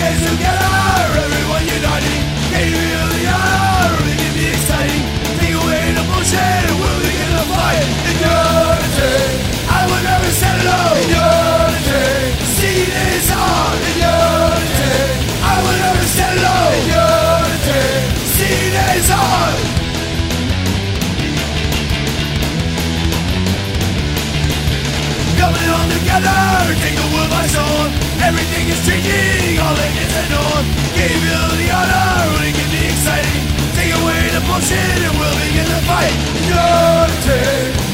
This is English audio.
days together, everyone uniting. Gave you the honor, making me exciting. Take away the bullshit, we'll begin the fight. In unity, I will never settle. In unity, see this on. In unity, I will never settle. In unity, see this on. Coming on together, take the world by storm. Everything is changing, all against the norm. Gave you the honor, making me exciting. Take away the bullshit and we'll begin the fight. Unity.